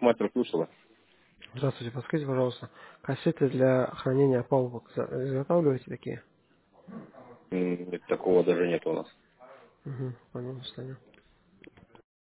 мастер, слушала. Здравствуйте, подскажите, пожалуйста, кассеты для хранения палубок изготавливаете такие? Такого даже нет у нас. Угу, понял, Саня.